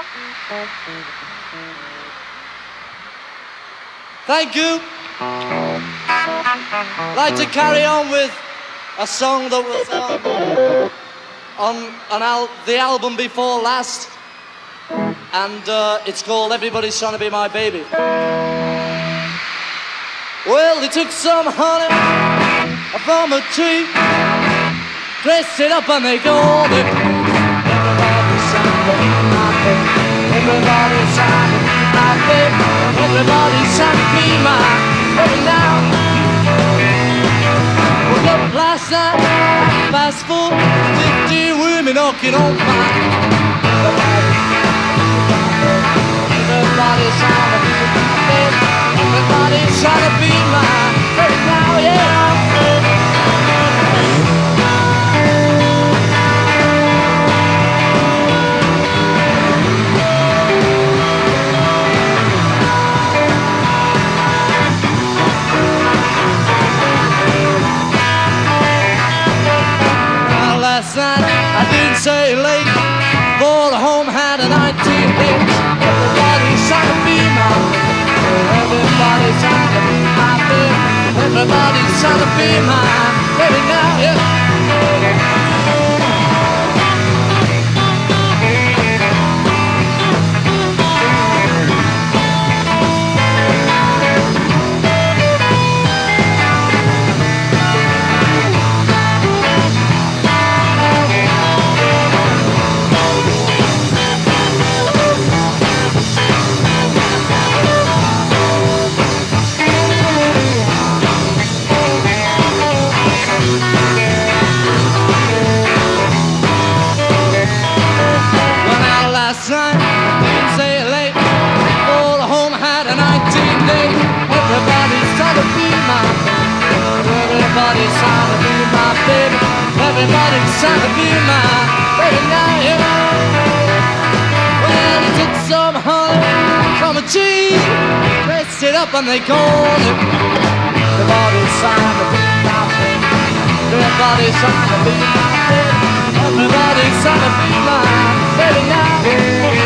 Thank you. I'd like to carry on with a song that was on the album before last, and it's called Everybody's Trying to Be My Baby. Well, they took some honey from a tree, dressed it up and they called it Everybody's Trying to Be My Baby. Everybody's trying to be my baby. Everybody's trying to be my baby now. Woke up last night, fast food, 50 women knocking on my door. Everybody's trying to be my baby. Everybody's trying to be my baby now, yeah. Last night I didn't say late, for the home had a 19 hit. Everybody's trying to be my baby. Everybody's trying to be my baby. Everybody's trying to be my baby now, yeah. Last night, didn't say it late, for the home had a 19 day. Everybody's trying to be my baby. Everybody's trying to be my baby. Everybody's trying to be my baby now, yeah. Well, he took some honey from a tree, dressed it up and they called it Everybody's trying to be my baby. Everybody's trying to be my baby. Everybody's trying to be my baby now.